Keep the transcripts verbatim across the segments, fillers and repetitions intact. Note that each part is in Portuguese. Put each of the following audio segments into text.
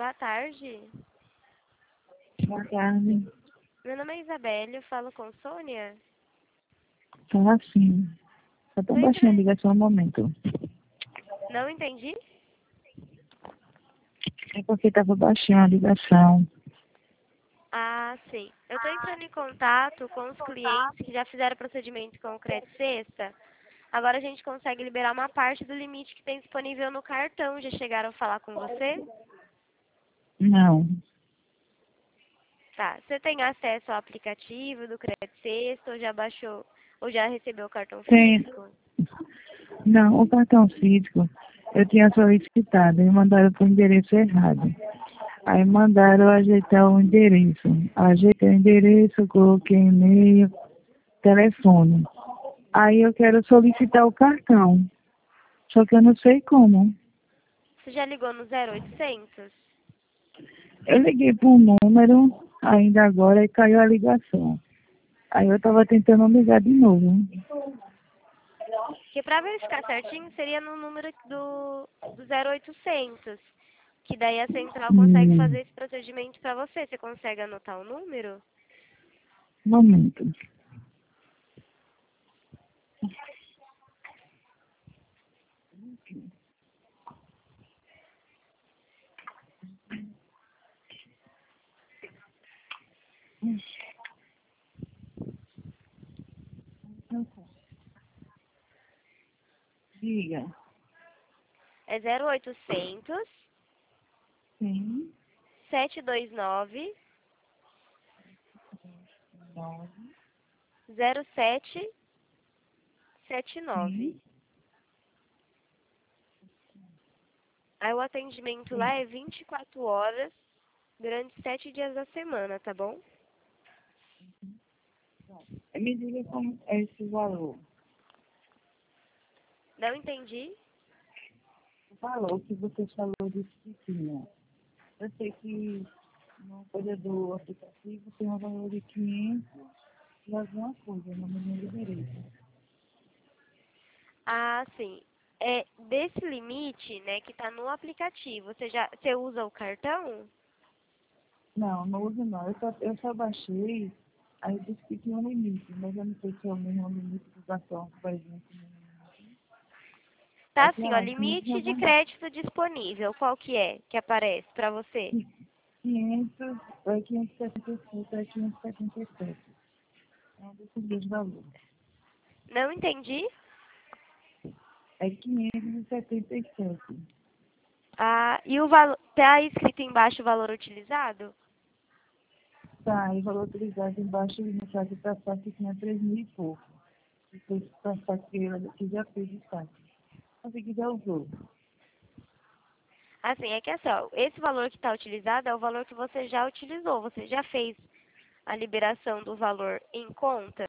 Boa tarde. Boa tarde. Meu nome é Isabelle, eu falo com Sônia. Fala assim. Só tô Tô baixando a entrando... ligação no momento. Não entendi? É porque tava baixando a ligação. Ah, sim. Eu tô entrando em contato com os clientes que já fizeram procedimento com o Crédito Sexta. Agora a gente consegue liberar uma parte do limite que tem disponível no cartão. Já chegaram a falar com você? Não. Tá. Você tem acesso ao aplicativo do Crédito Sexta ou já baixou ou já recebeu o cartão Tem. físico? Não, o cartão físico eu tinha solicitado e mandaram para o endereço errado. Aí mandaram ajeitar o endereço. Ajeitei o endereço, coloquei e-mail, telefone. Aí eu quero solicitar o cartão. Só que eu não sei como. Você já ligou no zero oitocentos? Eu liguei para um número ainda agora e caiu a ligação. Aí eu estava tentando ligar de novo. Porque para verificar certinho seria no número do, do zero oitocentos. Que daí a central consegue Hum, fazer esse procedimento para você. Você consegue anotar o número? momento. Diga. É zero oitocentos, Sim. sete dois nove, Nove. zero sete sete nove. Sim. Aí o atendimento lá Sim. é vinte e quatro horas durante sete dias da semana, tá bom? Me diga como é esse valor. Não entendi? O valor que você falou de piscina. Eu sei que na coisa do aplicativo tem um valor de quinhentos e alguma coisa, não me lembro direito. Ah, sim. É desse limite, né, que tá no aplicativo. Você já você usa o cartão? Não, não uso não. Eu só, eu só baixei, aí disse que tinha um limite, mas eu não sei se é o mesmo limite do cartão, por exemplo. Tá Aqui é assim, ó, lá, quinhentos limite de alguma crédito disponível. Qual que é que aparece pra você? quinhentos, é quinhentos e setenta e sete, é quinhentos e setenta e sete. É um desses dois valores. Não entendi? É quinhentos e setenta e sete. Ah, e o valor, tá escrito embaixo o valor utilizado? Tá, e o valor utilizado embaixo, no caso, para saque tinha três mil e pouco. E foi para saque que ela- que já fez o saque. Mas que já usou. Assim, é que assim, ó, esse valor que está utilizado é o valor que você já utilizou. Você já fez a liberação do valor em conta?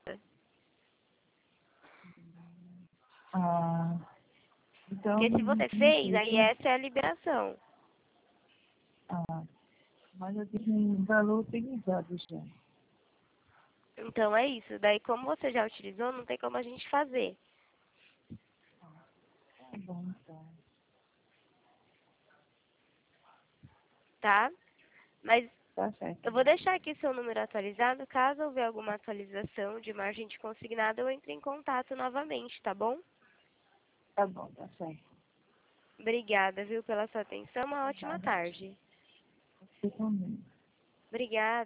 Ah, então, Porque se você não fez, sei aí se... essa é a liberação. Ah, mas eu tenho um valor utilizado já. Então é isso. Daí, como você já utilizou, não tem como a gente fazer, Tá bom, então. tá? Mas Tá certo. eu vou deixar aqui seu número atualizado. Caso houver alguma atualização de margem de consignado, eu entro em contato novamente, tá bom? Tá bom, tá certo. Obrigada, viu, pela sua atenção. Uma ótima Obrigada. tarde. Você também. Obrigada.